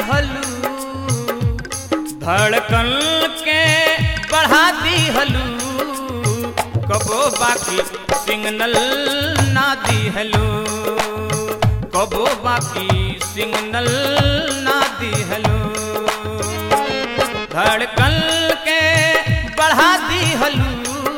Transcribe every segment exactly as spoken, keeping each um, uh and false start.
हलू, धड़कन के बढ़ा दी हलू, कबो बाकी सिग्नल ना दी हलू, कबो बाकी सिग्नल ना दी हलू। धड़कन के बढ़ा दी हलू,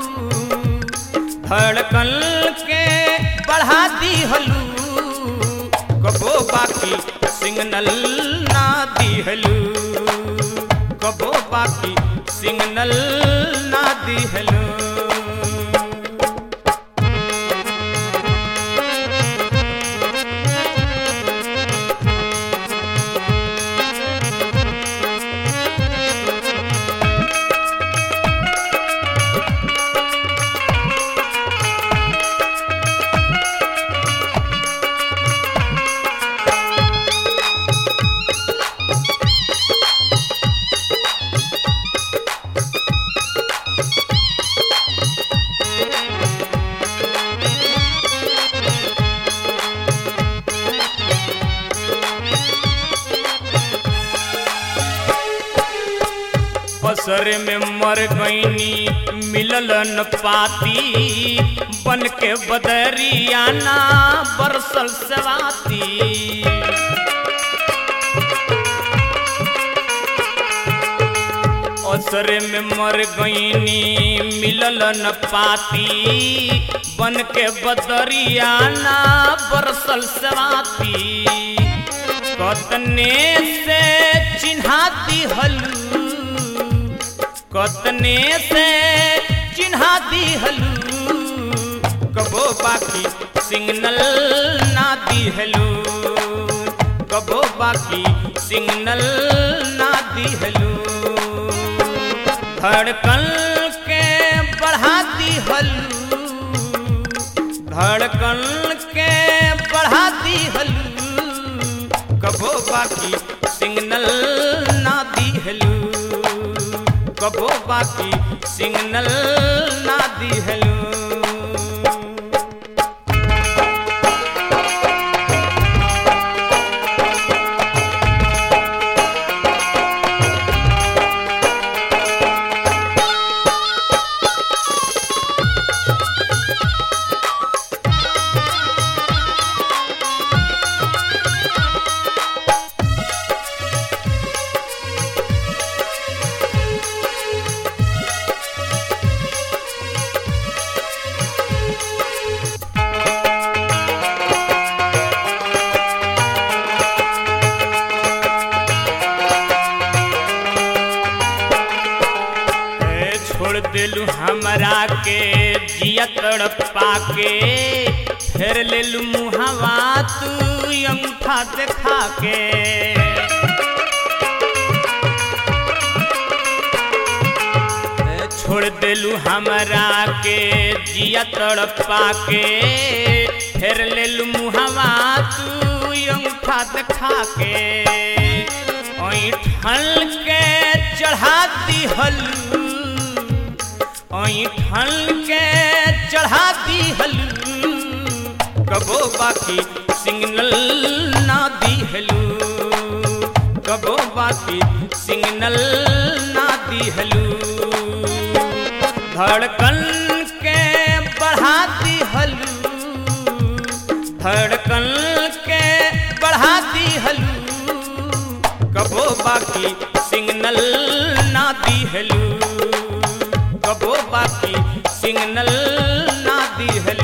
धड़कन के बढ़ा दी हलू, कबो बाकी सिग्नल ना दी हलू, कबो बाकी सिग्नल ना दी हलू। असरे में मर गईनी मिलल न पाती, बन के बदरियाना बरसल सवाती। असरे में मर गईनी मिलल न पाती, बन के बदरियाना बरसल सवाती। कतने से चिन्हाती हलू, कतने से चिन्हा दी हलू, कबो बाकी सिग्नल ना दी हलू, कबो बाकी सिग्नल ना दी हलू। धड़कन के बढ़ा दी हलू, धड़कन के बढ़ा दी हलू, कबो बाकी सिग्नल ना दी हलू, कबो बाकी सिग्नल ना दी हलू। छोड़ दिलू हमरा के जिया तड़पा के, फेर ले लू मुहावा तू अंगूठा देखा के। छोड़ दिलू हमरा के जिया तड़पा के, फेर ले लू मुहावा तू अंगूठा देखा के। ऐठन के चढ़ा दी हलू, ऐठन के चढ़ा दी हलू, कबो बाकी सिग्नल ना दी हलू, कबो बाकी सिग्नल ना दी हलू। धड़कन के बढ़ा दी हलू, धड़कन के बढ़ा दी हलू, कबो बाकी सिग्नल ना दी हलू, कबो बाकी सिग्नल ना दी हलू।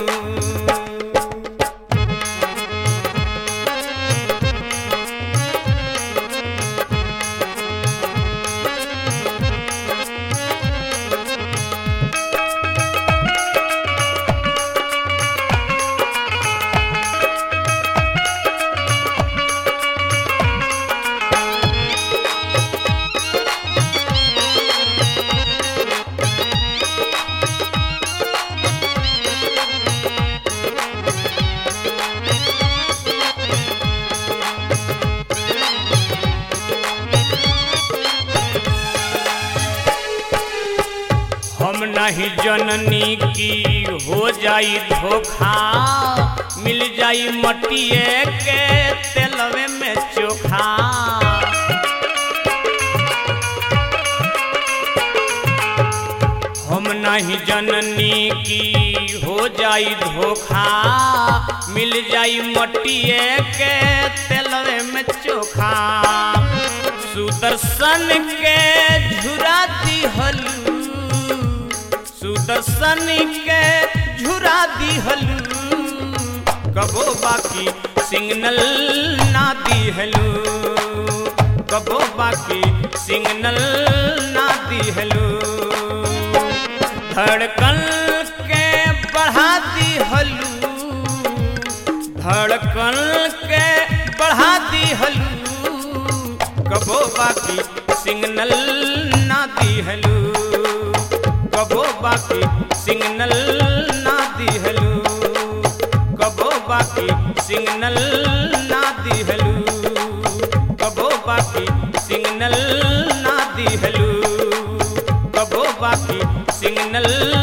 नहीं जननी की हो जाई धोखा, मिल जाई मटिए के तेलवे में चोखा। नहीं जननी की हो जाई धोखा, मिल जाई मटिए के तेलवे में चोखा। सुदर्शन के झुरा दिहलू, सुदर्शन के झुरा दिहलू, कबो बाकी सिग्नल ना दिहलू, कबो बाकी सिग्नल ना दिहलू। धड़कन के बढ़ा दिहलू, धड़कन के बढ़ा दिहलू, कबो बाकी सिग्नल ना दिहलू, कबो बाकी सिग्नल ना दिहलू, कबो बाकी सिग्नल ना दिहलू, कबो बाकी सिग्नल ना दिहलू, कबो बाकी सिग्नल